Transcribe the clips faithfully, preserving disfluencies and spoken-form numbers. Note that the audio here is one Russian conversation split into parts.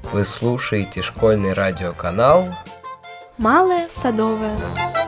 Вы слушаете школьный радиоканал «Малая Садовая».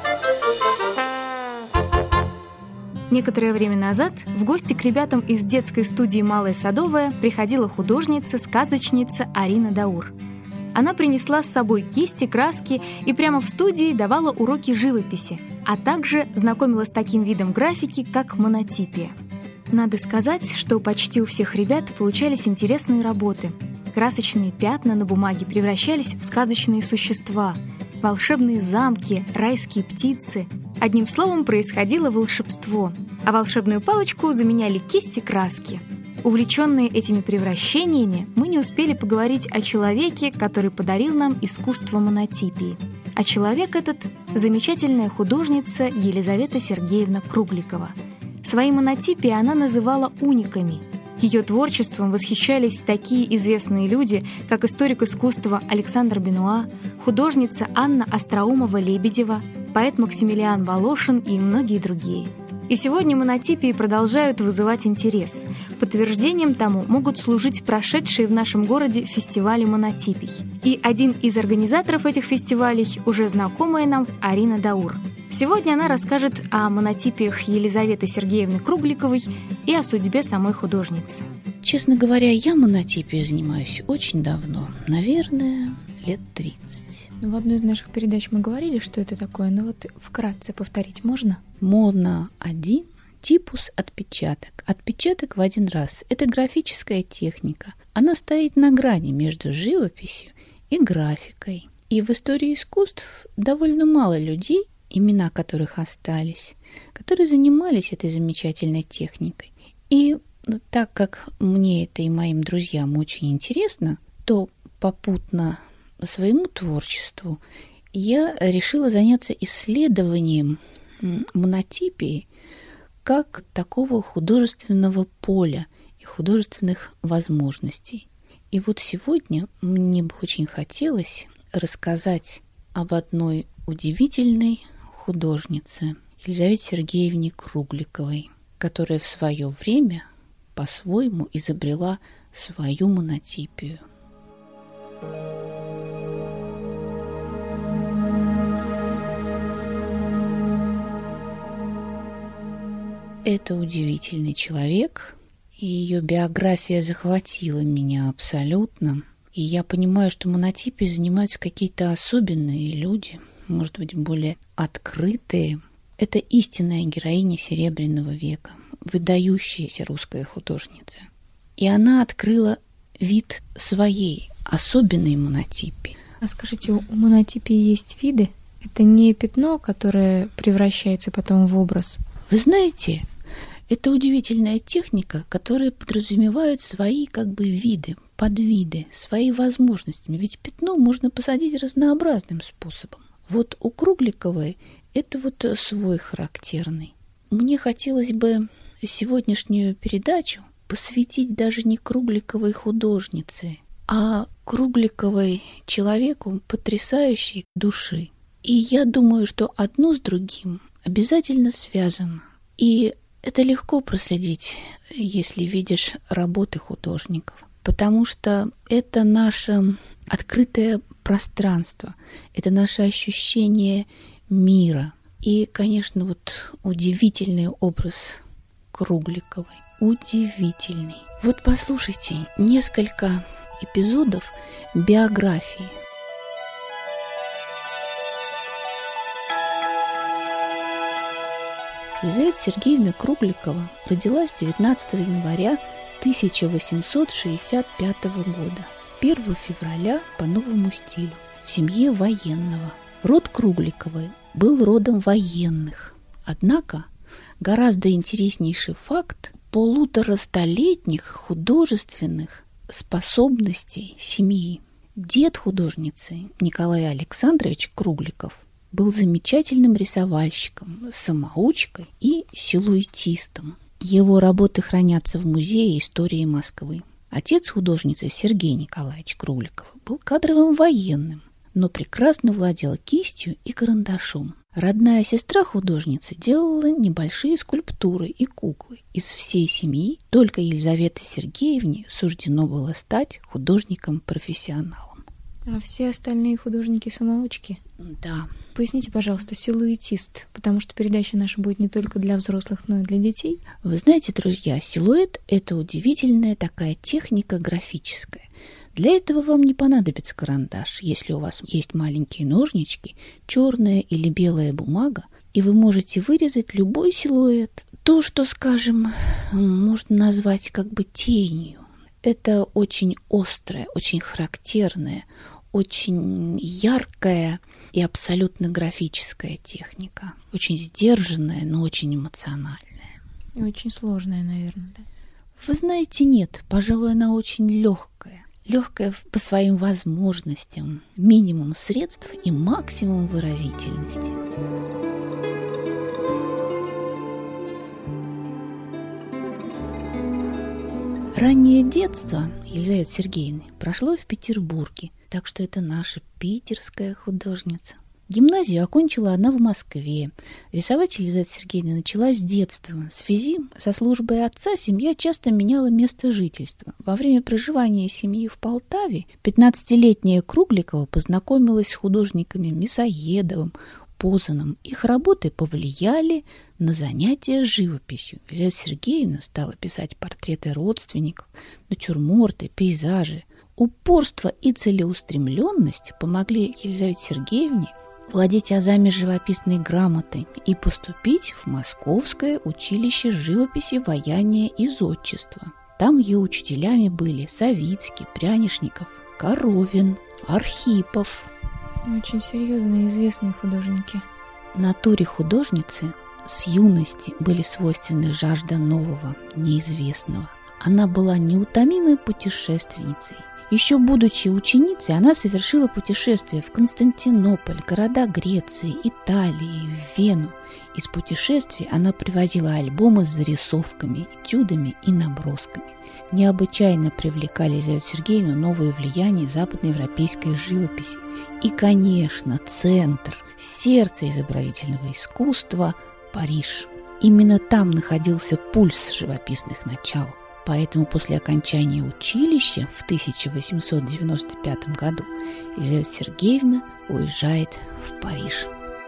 Некоторое время назад в гости к ребятам из детской студии «Малая Садовая» приходила художница-сказочница Арина Даур. Она принесла с собой кисти, краски и прямо в студии давала уроки живописи, а также знакомила с таким видом графики, как монотипия. Надо сказать, что почти у всех ребят получались интересные работы. Красочные пятна на бумаге превращались в сказочные существа, волшебные замки, райские птицы. Одним словом, происходило волшебство, а волшебную палочку заменяли кисти краски. Увлеченные этими превращениями, мы не успели поговорить о человеке, который подарил нам искусство монотипии. А человек этот – замечательная художница Елизавета Сергеевна Кругликова. Свои монотипии она называла униками. Ее творчеством восхищались такие известные люди, как историк искусства Александр Бенуа, художница Анна Остроумова-Лебедева, поэт Максимилиан Волошин и многие другие. И сегодня монотипии продолжают вызывать интерес. Подтверждением тому могут служить прошедшие в нашем городе фестивали монотипий. И один из организаторов этих фестивалей уже знакомая нам Арина Даур. Сегодня она расскажет о монотипиях Елизаветы Сергеевны Кругликовой и о судьбе самой художницы. Честно говоря, я монотипией занимаюсь очень давно, наверное, лет тридцать. В одной из наших передач мы говорили, что это такое, но вот вкратце повторить можно? Моно один типус отпечаток. Отпечаток в один раз. Это графическая техника. Она стоит на грани между живописью и графикой. И в истории искусств довольно мало людей, имена которых остались, которые занимались этой замечательной техникой. И так как мне это и моим друзьям очень интересно, то попутно своему творчеству я решила заняться исследованием монотипии как такого художественного поля и художественных возможностей. И вот сегодня мне бы очень хотелось рассказать об одной удивительной художнице Елизавете Сергеевне Кругликовой, которая в свое время по-своему изобрела свою монотипию. Это удивительный человек, и ее биография захватила меня абсолютно. И я понимаю, что монотипией занимаются какие-то особенные люди, может быть, более открытые. Это истинная героиня Серебряного века, выдающаяся русская художница. И она открыла вид своей особенной монотипии. А скажите, у монотипии есть виды? Это не пятно, которое превращается потом в образ? Вы знаете, это удивительная техника, которая подразумевает свои как бы виды, подвиды, свои возможности. Ведь пятно можно посадить разнообразным способом. Вот у Кругликовой это вот свой характерный. Мне хотелось бы сегодняшнюю передачу посвятить даже не Кругликовой художнице, а Кругликовой человеку потрясающей души. И я думаю, что одно с другим обязательно связано. И это легко проследить, если видишь работы художников, потому что это наше открытое пространство, это наше ощущение мира. И, конечно, вот удивительный образ Кругликовой. Удивительный. Вот послушайте несколько эпизодов биографии. Елизавета Сергеевна Кругликова родилась девятнадцатого января тысяча восемьсот шестьдесят пятого года, первого февраля по новому стилю, в семье военного. Род Кругликовой был родом военных. Однако гораздо интереснейший факт полуторастолетних художественных способностей семьи. Дед художницы Николай Александрович Кругликов был замечательным рисовальщиком, самоучкой и силуэтистом. Его работы хранятся в Музее истории Москвы. Отец художницы Сергей Николаевич Кругликов был кадровым военным, но прекрасно владел кистью и карандашом. Родная сестра художницы делала небольшие скульптуры и куклы. Из всей семьи только Елизавете Сергеевне суждено было стать художником-профессионалом. А все остальные художники-самоучки? Да. Поясните, пожалуйста, силуэтист, потому что передача наша будет не только для взрослых, но и для детей. Вы знаете, друзья, силуэт – это удивительная такая техника графическая. Для этого вам не понадобится карандаш, если у вас есть маленькие ножнички, черная или белая бумага, и вы можете вырезать любой силуэт. То, что, скажем, можно назвать как бы тенью. Это очень острая, очень характерная, очень яркая и абсолютно графическая техника. Очень сдержанная, но очень эмоциональная. И очень сложная, наверное, да? Вы знаете, нет, пожалуй, она очень легкая. Легкая по своим возможностям. Минимум средств и максимум выразительности. Раннее детство Елизаветы Сергеевны прошло в Петербурге, так что это наша питерская художница. Гимназию окончила она в Москве. Рисовать Елизавета Сергеевна начала с детства. В связи со службой отца семья часто меняла место жительства. Во время проживания семьи в Полтаве пятнадцатилетняя Кругликова познакомилась с художниками Мясоедовым, Позаном. Их работы повлияли на занятия живописью. Елизавета Сергеевна стала писать портреты родственников, натюрморты, пейзажи. Упорство и целеустремленность помогли Елизавете Сергеевне владеть азами живописной грамотой и поступить в Московское училище живописи, ваяния и зодчества. Там ее учителями были Савицкий, Прянишников, Коровин, Архипов. Очень серьезные и известные художники. Натуре художницы с юности были свойственны жажда нового, неизвестного. Она была неутомимой путешественницей. Еще будучи ученицей, она совершила путешествия в Константинополь, города Греции, Италии, в Вену. Из путешествий она привозила альбомы с зарисовками, этюдами и набросками. Необычайно привлекали Елизавету Сергеевну новые влияния западноевропейской живописи. И, конечно, центр, сердце изобразительного искусства – Париж. Именно там находился пульс живописных начал. Поэтому после окончания училища в тысяча восемьсот девяносто пятом году Елизавета Сергеевна уезжает в Париж.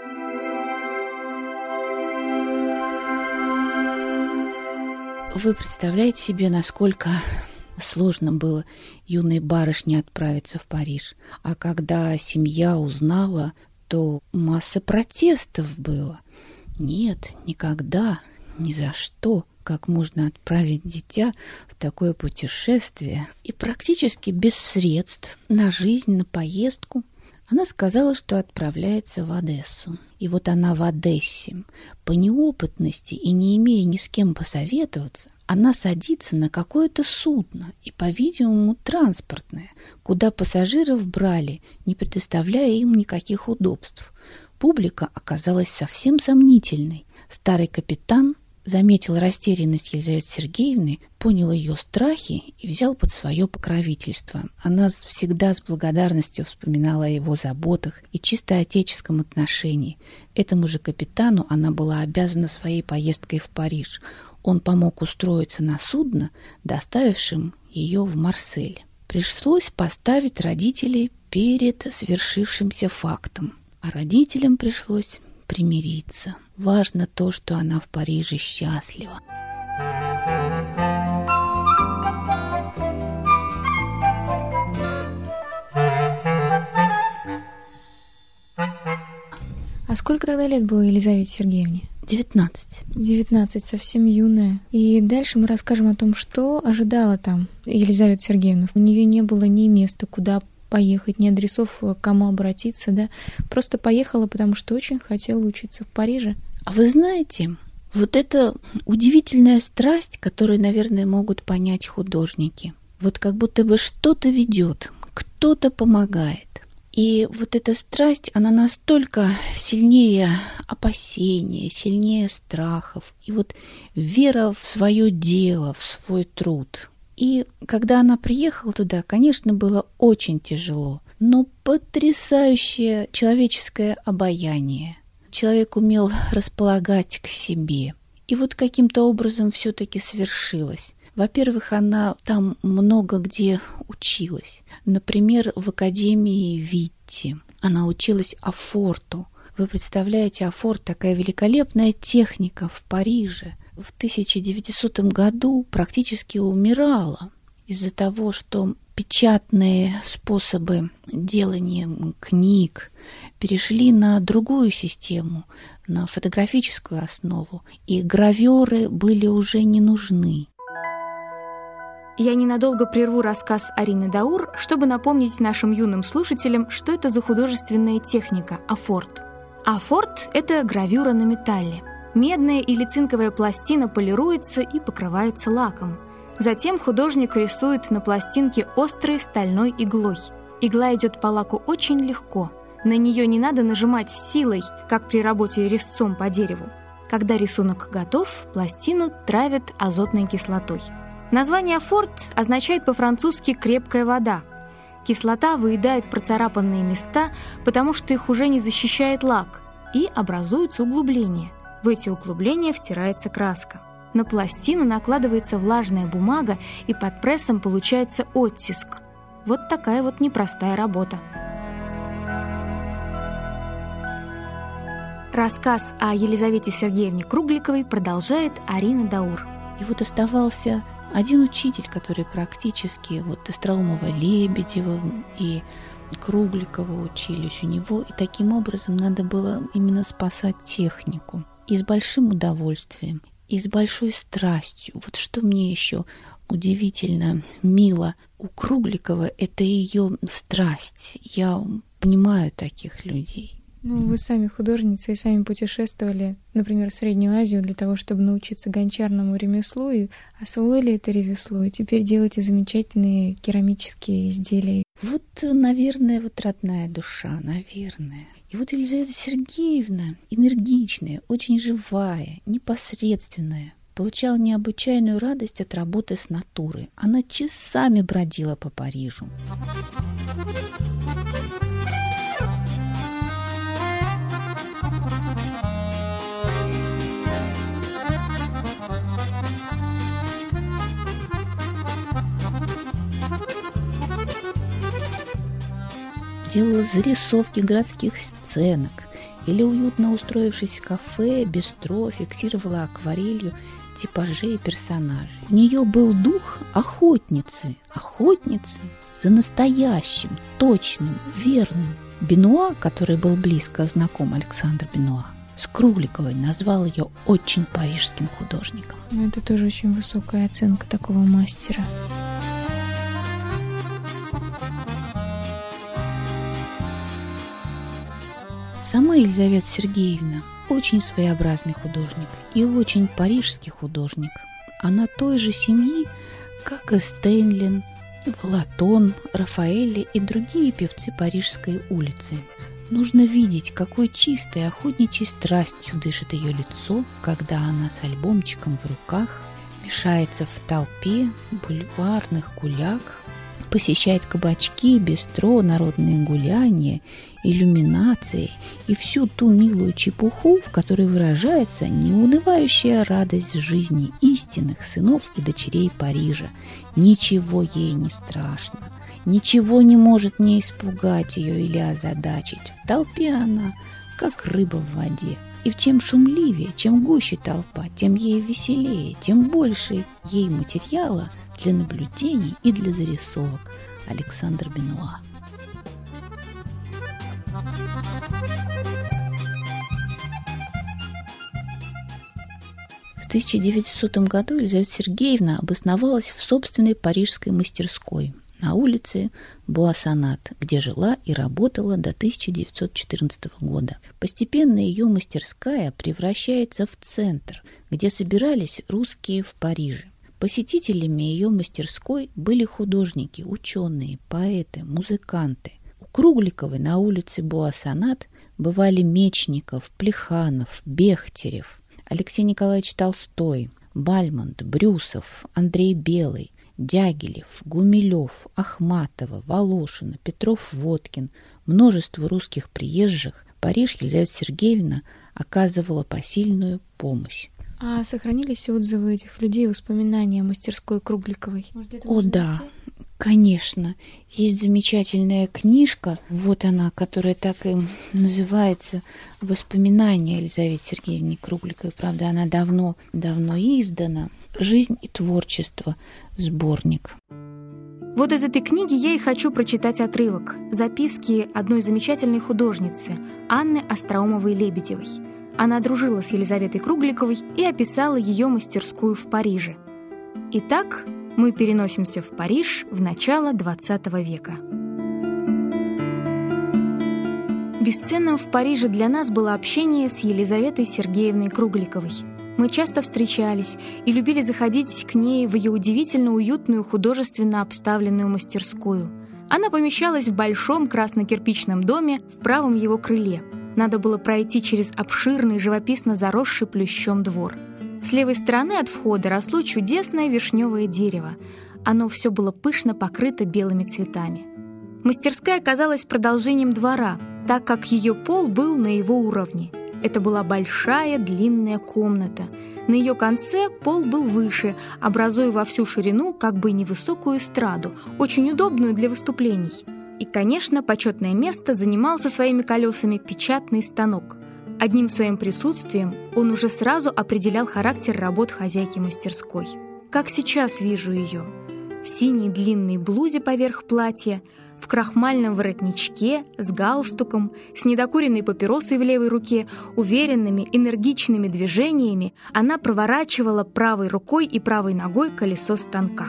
Вы представляете себе, насколько сложно было юной барышне отправиться в Париж. А когда семья узнала, то масса протестов было. Нет, никогда, ни за что. Как можно отправить дитя в такое путешествие и практически без средств на жизнь, на поездку. Она сказала, что отправляется в Одессу. И вот она в Одессе, по неопытности и не имея ни с кем посоветоваться, она садится на какое-то судно, и, по-видимому, транспортное, куда пассажиров брали, не предоставляя им никаких удобств. Публика оказалась совсем сомнительной. Старый капитан заметил растерянность Елизаветы Сергеевны, понял ее страхи и взял под свое покровительство. Она всегда с благодарностью вспоминала о его заботах и чисто отеческом отношении. Этому же капитану она была обязана своей поездкой в Париж. Он помог устроиться на судно, доставившим ее в Марсель. Пришлось поставить родителей перед свершившимся фактом, а родителям пришлось примириться. Важно то, что она в Париже счастлива. А сколько тогда лет было Елизавете Сергеевне? Девятнадцать. Девятнадцать, совсем юная. И дальше мы расскажем о том, что ожидала там Елизавета Сергеевна. У нее не было ни места, куда поехать, ни адресов, к кому обратиться, да. Просто поехала, потому что очень хотела учиться в Париже. А вы знаете, вот это удивительная страсть, которую, наверное, могут понять художники. Вот как будто бы что-то ведет, кто-то помогает. И вот эта страсть, она настолько сильнее опасения, сильнее страхов. И вот вера в свое дело, в свой труд. И когда она приехала туда, конечно, было очень тяжело, но потрясающее человеческое обаяние. Человек умел располагать к себе. И вот каким-то образом все-таки свершилось. Во-первых, она там много где училась. например, в Академии Витти. Она училась афорту. Вы представляете, афорт — такая великолепная техника в Париже. В тысяча девятисотом году практически умирала из-за того, что печатные способы делания книг перешли на другую систему, на фотографическую основу, и гравёры были уже не нужны. Я ненадолго прерву рассказ Арины Даур, чтобы напомнить нашим юным слушателям, что это за художественная техника афорт. Афорт – это гравюра на металле. Медная или цинковая пластина полируется и покрывается лаком. Затем художник рисует на пластинке острой стальной иглой. Игла идет по лаку очень легко. На нее не надо нажимать с силой, как при работе резцом по дереву. Когда рисунок готов, пластину травят азотной кислотой. Название афорт означает по-французски «крепкая вода». Кислота выедает процарапанные места, потому что их уже не защищает лак, и образуются углубления. В эти углубления втирается краска. На пластину накладывается влажная бумага, и под прессом получается оттиск. Вот такая вот непростая работа. Рассказ о Елизавете Сергеевне Кругликовой продолжает Арина Даур. И вот оставался один учитель, который практически, вот Остроумова, Лебедева и Кругликова учились у него, и таким образом надо было именно спасать технику. И с большим удовольствием, и с большой страстью. Вот что мне еще удивительно мило у Кругликова, это ее страсть. Я понимаю таких людей. Ну, вы сами художница и сами путешествовали, например, в Среднюю Азию для того, чтобы научиться гончарному ремеслу, и освоили это ремесло, и теперь делаете замечательные керамические изделия. Вот, наверное, вот родная душа, наверное. И вот Елизавета Сергеевна энергичная, очень живая, непосредственная, получала необычайную радость от работы с натурой. Она часами бродила по Парижу. Делала зарисовки городских сценок или, уютно устроившись в кафе, бистро, фиксировала акварелью типажей и персонажей. У нее был дух охотницы, охотницы за настоящим, точным, верным. Бенуа, который был близко знаком, Александр Бенуа, с Кругликовой назвал ее очень парижским художником. Ну, это тоже очень высокая оценка такого мастера. Сама Елизавета Сергеевна очень своеобразный художник и очень парижский художник. Она той же семьи, как и Стейнлин, Волатон, Рафаэлли и другие певцы Парижской улицы. Нужно видеть, какой чистой охотничьей страстью дышит ее лицо, когда она с альбомчиком в руках мешается в толпе бульварных гуляк, посещает кабачки, бистро, народные гуляния, иллюминации и всю ту милую чепуху, в которой выражается неунывающая радость жизни истинных сынов и дочерей Парижа. Ничего ей не страшно, ничего не может не испугать ее или озадачить. В толпе она, как рыба в воде. И чем шумливее, чем гуще толпа, тем ей веселее, тем больше ей материала для наблюдений и для зарисовок. Александр Бенуа. В тысяча девятисотом году Елизавета Сергеевна обосновалась в собственной парижской мастерской на улице Буассонат, где жила и работала до тысяча девятьсот четырнадцатого года. Постепенно ее мастерская превращается в центр, где собирались русские в Париже. Посетителями ее мастерской были художники, ученые, поэты, музыканты. У Кругликовой на улице Буассонат бывали Мечников, Плеханов, Бехтерев, Алексей Николаевич Толстой, Бальмонт, Брюсов, Андрей Белый, Дягилев, Гумилев, Ахматова, Волошина, Петров-Водкин, множество русских приезжих. Париж Елизавета Сергеевна оказывала посильную помощь. А сохранились отзывы этих людей, воспоминания о мастерской Кругликовой? Может, О, да, конечно. Есть замечательная книжка, вот она, которая так и называется «Воспоминания о Елизавете Сергеевне Кругликовой». Правда, она давно, давно издана. «Жизнь и творчество», сборник. Вот из этой книги я и хочу прочитать отрывок. Записки одной замечательной художницы, Анны Остроумовой-Лебедевой. Она дружила с Елизаветой Кругликовой и описала ее мастерскую в Париже. Итак, мы переносимся в Париж в начало двадцатого века. Бесценным в Париже для нас было общение с Елизаветой Сергеевной Кругликовой. Мы часто встречались и любили заходить к ней в ее удивительно уютную, художественно обставленную мастерскую. Она помещалась в большом красно-кирпичном доме в правом его крыле. Надо было пройти через обширный, живописно заросший плющом двор. С левой стороны от входа росло чудесное вишневое дерево. Оно все было пышно покрыто белыми цветами. Мастерская оказалась продолжением двора, так как ее пол был на его уровне. Это была большая длинная комната. На ее конце пол был выше, образуя во всю ширину как бы невысокую эстраду, очень удобную для выступлений. И, конечно, почетное место занимал со своими колесами печатный станок. Одним своим присутствием он уже сразу определял характер работ хозяйки мастерской. Как сейчас вижу ее. В синей длинной блузе поверх платья, в крахмальном воротничке, с галстуком, с недокуренной папиросой в левой руке, уверенными, энергичными движениями она проворачивала правой рукой и правой ногой колесо станка.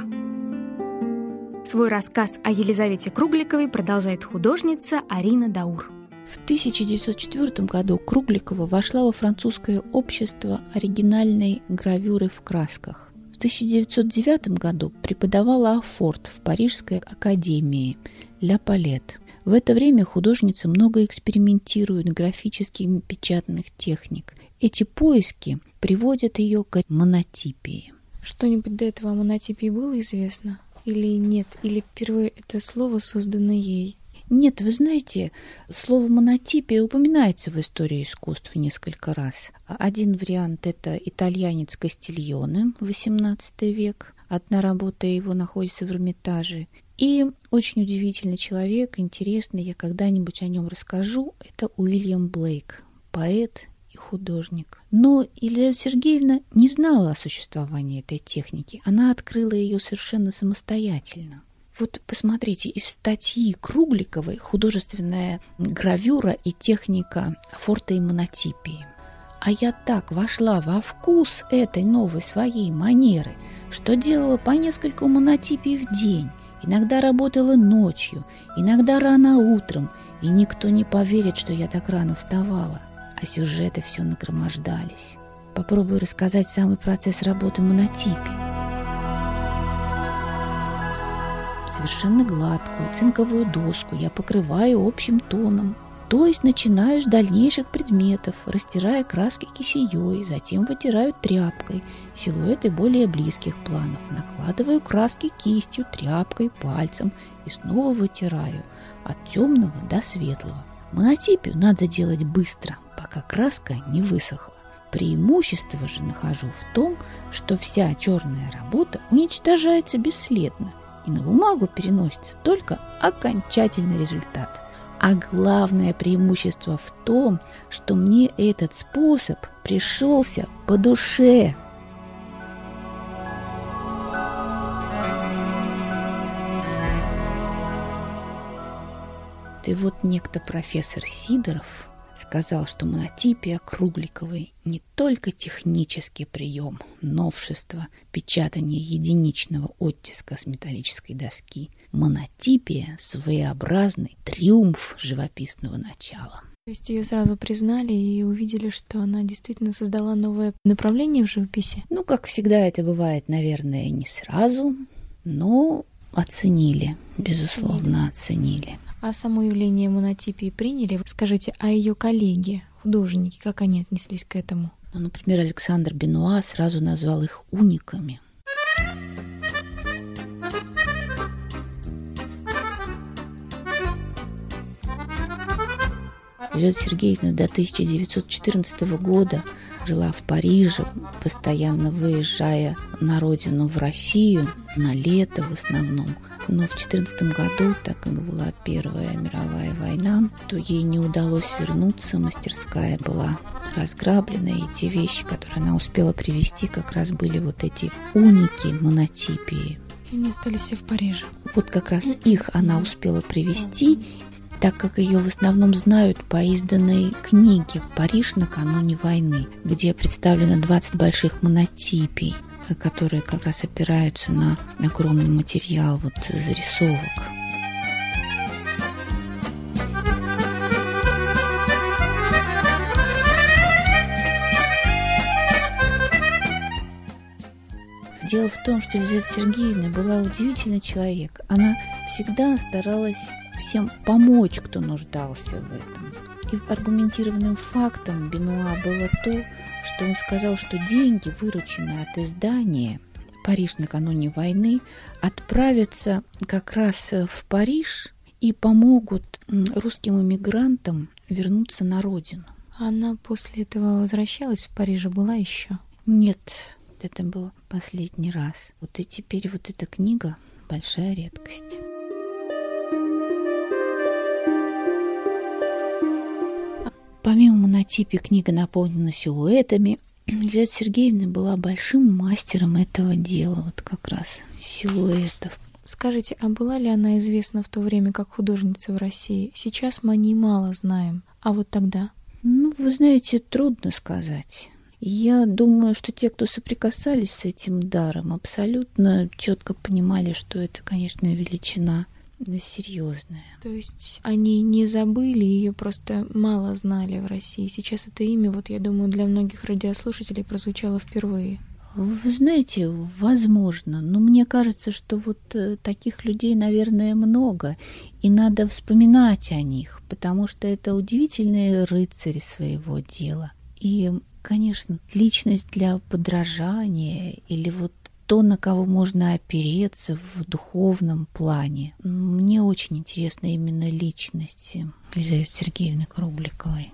Свой рассказ о Елизавете Кругликовой продолжает художница Арина Даур. В тысяча девятьсот четвёртом году Кругликова вошла во французское общество оригинальной гравюры в красках. В тысяча девятьсот девятом году преподавала афорт в Парижской академии «Ля Палет». В это время художница много экспериментирует графических печатных техник. Эти поиски приводят ее к монотипии. Что-нибудь до этого о монотипии было известно? Или нет? Или впервые это слово создано ей? Нет, вы знаете, слово «монотипия» упоминается в истории искусств несколько раз. Один вариант – это итальянец Кастильоне, восемнадцатый век. Одна работа его находится в Эрмитаже. И очень удивительный человек, интересный, я когда-нибудь о нем расскажу, это Уильям Блейк, поэт и художник. Но Елизавета Сергеевна не знала о существовании этой техники. Она открыла ее совершенно самостоятельно. Вот посмотрите, из статьи Кругликовой «Художественная гравюра и техника афорта и монотипии». А я так вошла во вкус этой новой своей манеры, что делала по нескольку монотипий в день, иногда работала ночью, иногда рано утром, и никто не поверит, что я так рано вставала, а сюжеты все нагромождались. Попробую рассказать самый процесс работы монотипий. Совершенно гладкую цинковую доску я покрываю общим тоном, то есть начинаю с дальнейших предметов, растирая краски кисеей, затем вытираю тряпкой силуэты более близких планов, накладываю краски кистью, тряпкой, пальцем и снова вытираю от темного до светлого. Монотипию надо делать быстро, пока краска не высохла. Преимущество же нахожу в том, что вся черная работа уничтожается бесследно, и на бумагу переносится только окончательный результат. А главное преимущество в том, что мне этот способ пришелся по душе. И вот некто профессор Сидоров сказал, что монотипия Кругликовой не только технический прием, новшество, печатание единичного оттиска с металлической доски. Монотипия – своеобразный триумф живописного начала. То есть ее сразу признали и увидели, что она действительно создала новое направление в живописи? Ну, как всегда это бывает, наверное, не сразу, но оценили, безусловно, оценили. А само явление монотипии приняли? Скажите, а ее коллеги, художники, как они отнеслись к этому? Ну, например, Александр Бенуа сразу назвал их униками. Елизавета Сергеевна до тысяча девятьсот четырнадцатого года жила в Париже, постоянно выезжая на родину в Россию, на лето в основном. Но в четырнадцатом году, так как была Первая мировая война, то ей не удалось вернуться, мастерская была разграблена, и те вещи, которые она успела привезти, как раз были вот эти уники, монотипии. И они остались все в Париже. Вот как раз их она успела привезти, так как ее в основном знают по изданной книге «Париж накануне войны», где представлено двадцать больших монотипий, которые как раз опираются на огромный материал вот зарисовок. Дело в том, что Елизавета Сергеевна была удивительный человек. Она всегда старалась всем помочь, кто нуждался в этом. И аргументированным фактом Бенуа было то, что он сказал, что деньги, вырученные от издания «Париж накануне войны», отправятся как раз в Париж и помогут русским эмигрантам вернуться на родину. Она после этого возвращалась в Париж, была еще? Нет, это был последний раз. Вот и теперь вот эта книга – большая редкость. Помимо монотипии, книга наполнена силуэтами. Елизавета Сергеевна была большим мастером этого дела, вот как раз силуэтов. Скажите, а была ли она известна в то время как художница в России? Сейчас мы о ней мало знаем, а вот тогда? Ну, вы знаете, трудно сказать. Я думаю, что те, кто соприкасались с этим даром, абсолютно четко понимали, что это, конечно, величина серьезная. То есть они не забыли, ее просто мало знали в России. Сейчас это имя, вот я думаю, для многих радиослушателей прозвучало впервые. Вы знаете, возможно, но мне кажется, что вот таких людей, наверное, много, и надо вспоминать о них, потому что это удивительные рыцари своего дела. И, конечно, личность для подражания или вот то, на кого можно опереться в духовном плане. Мне очень интересна именно личность Елизаветы Сергеевны Кругликовой.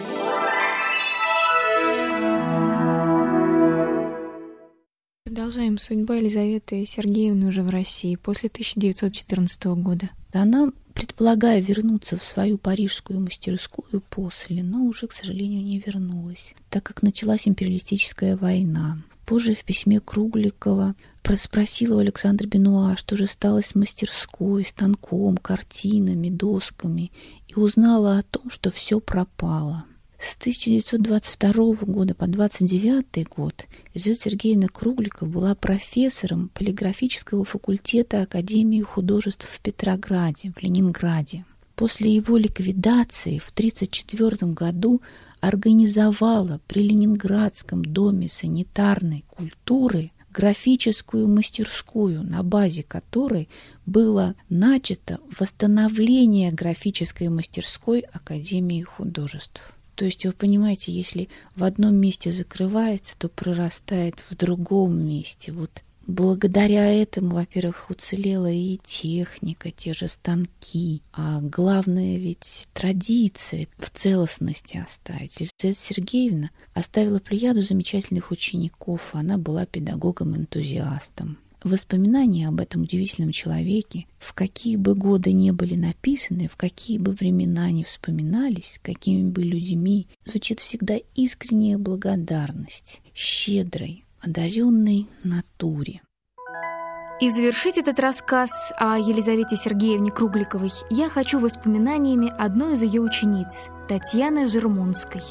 Продолжаем. Судьба Елизаветы Сергеевны уже в России после тысяча девятьсот четырнадцатого года. Она, предполагая вернуться в свою парижскую мастерскую после, но уже, к сожалению, не вернулась, так как началась империалистическая война. Позже в письме Кругликова спросила у Александра Бенуа, что же стало с мастерской, станком, картинами, досками, и узнала о том, что все пропало. С тысяча девятьсот двадцать второго года по двадцать девятый год Елизавета Сергеевна Кругликова была профессором полиграфического факультета Академии художеств в Петрограде, в Ленинграде. После его ликвидации в тысяча девятьсот тридцать четвёртом году организовала при Ленинградском доме санитарной культуры графическую мастерскую, на базе которой было начато восстановление графической мастерской Академии художеств. То есть, вы понимаете, если в одном месте закрывается, то прорастает в другом месте. Вот благодаря этому, во-первых, уцелела и техника, те же станки, а главное ведь традиции в целостности оставить. Елизавета Сергеевна оставила плеяду замечательных учеников, она была педагогом-энтузиастом. Воспоминания об этом удивительном человеке, в какие бы годы не были написаны, в какие бы времена не вспоминались, какими бы людьми, звучит всегда искренняя благодарность щедрой, одаренной натуре. И завершить этот рассказ о Елизавете Сергеевне Кругликовой я хочу воспоминаниями одной из ее учениц, Татьяны Жермунской.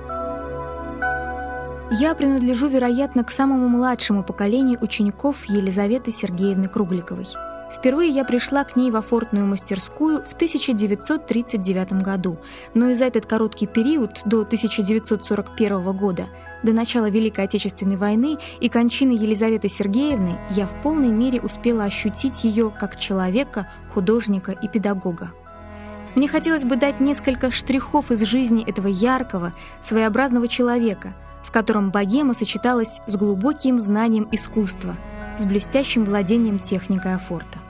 Я принадлежу, вероятно, к самому младшему поколению учеников Елизаветы Сергеевны Кругликовой. Впервые я пришла к ней в афортную мастерскую в тысяча девятьсот тридцать девятом году, но и за этот короткий период, до тысяча девятьсот сорок первого года, до начала Великой Отечественной войны и кончины Елизаветы Сергеевны, я в полной мере успела ощутить ее как человека, художника и педагога. Мне хотелось бы дать несколько штрихов из жизни этого яркого, своеобразного человека, в котором богема сочеталась с глубоким знанием искусства, с блестящим владением техникой афорта.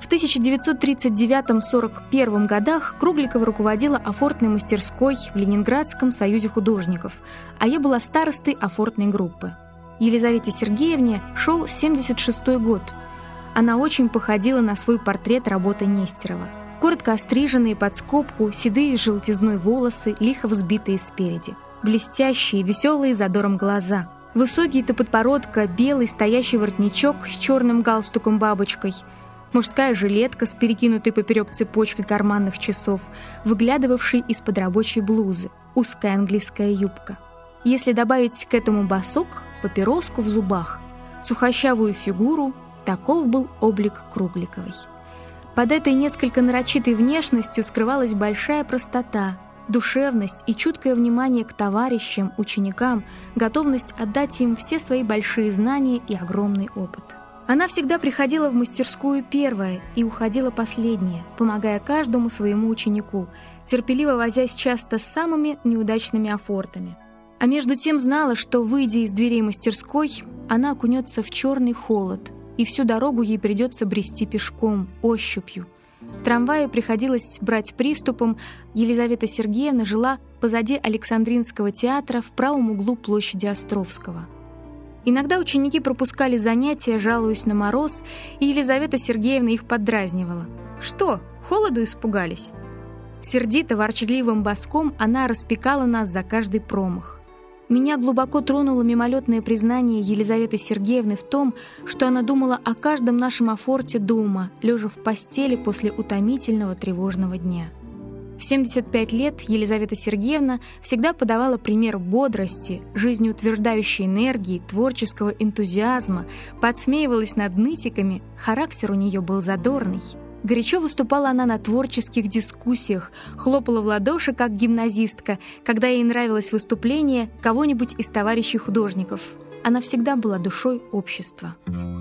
В тысяча девятьсот тридцать девятом — сорок первом годах Кругликова руководила афортной мастерской в Ленинградском союзе художников, а я была старостой афортной группы. Елизавете Сергеевне шел семьдесят шестой год. Она очень походила на свой портрет работы Нестерова. Коротко остриженные под скобку, седые с желтизной волосы, лихо взбитые спереди. Блестящие, веселые задором глаза. Высокий до подбородка, белый стоящий воротничок с черным галстуком-бабочкой. Мужская жилетка с перекинутой поперек цепочкой карманных часов, выглядывавшей из-под рабочей блузы, узкая английская юбка. Если добавить к этому босок, папироску в зубах, сухощавую фигуру, таков был облик Кругликовой. Под этой несколько нарочитой внешностью скрывалась большая простота, душевность и чуткое внимание к товарищам, ученикам, готовность отдать им все свои большие знания и огромный опыт. Она всегда приходила в мастерскую первая и уходила последняя, помогая каждому своему ученику, терпеливо возясь часто с самыми неудачными афортами. А между тем знала, что, выйдя из дверей мастерской, она окунется в черный холод, и всю дорогу ей придется брести пешком, ощупью. Трамваи приходилось брать приступом. Елизавета Сергеевна жила позади Александринского театра в правом углу площади Островского. Иногда ученики пропускали занятия, жалуясь на мороз, и Елизавета Сергеевна их поддразнивала. «Что, холоду испугались?» Сердито, ворчливым баском она распекала нас за каждый промах. Меня глубоко тронуло мимолетное признание Елизаветы Сергеевны в том, что она думала о каждом нашем афорте дома, лежа в постели после утомительного тревожного дня. В семьдесят пять лет Елизавета Сергеевна всегда подавала пример бодрости, жизнеутверждающей энергии, творческого энтузиазма, подсмеивалась над нытиками, характер у нее был задорный. Горячо выступала она на творческих дискуссиях, хлопала в ладоши, как гимназистка, когда ей нравилось выступление кого-нибудь из товарищей художников. Она всегда была душой общества.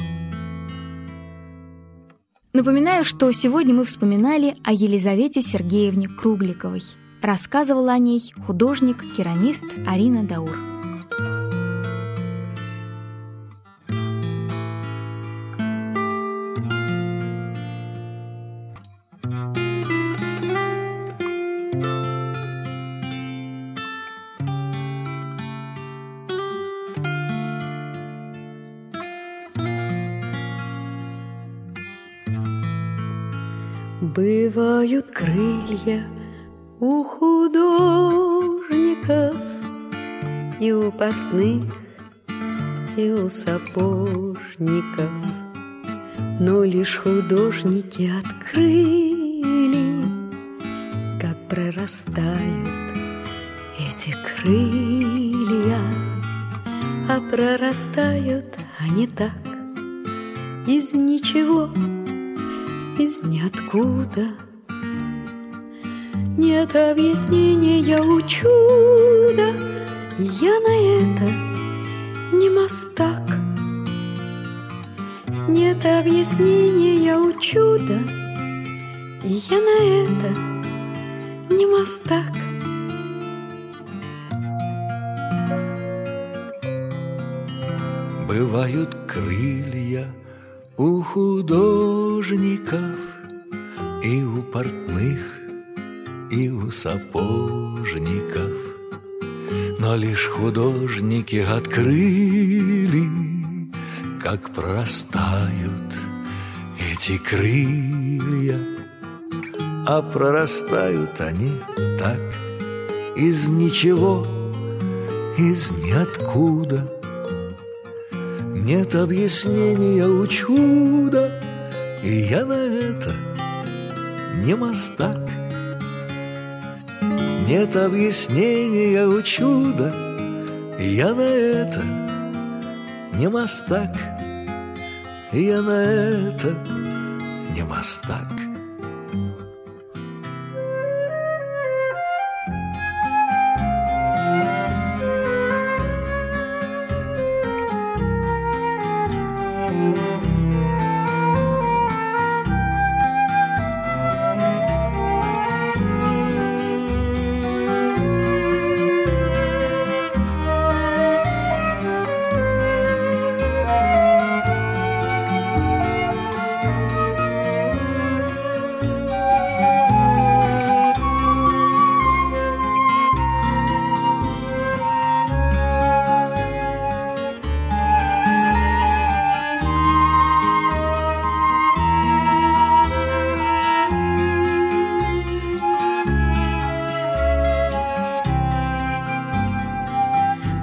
Напоминаю, что сегодня мы вспоминали о Елизавете Сергеевне Кругликовой. Рассказывала о ней художник-керамист Арина Даур. Бывают крылья у художников, и у портных, и у сапожников, но лишь художники открыли, как прорастают эти крылья, а прорастают они так, из ничего, из ниоткуда. Нет объяснения у чуда, я на это не мастак. Нет объяснения у чуда, я на это не мастак. Бывают крылья у художников, и у портных, и у сапожников, но лишь художники открыли, как прорастают эти крылья, а прорастают они так, из ничего, из ниоткуда. Нет объяснения у чуда, и я на это не мастак. Нет объяснения у чуда, и я на это не мастак. Я на это не мастак.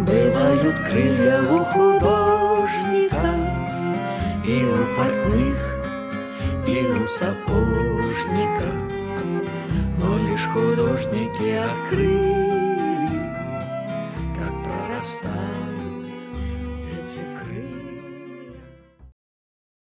Бывают крылья у художника, и у портных, и у сапожника, но лишь художники открыли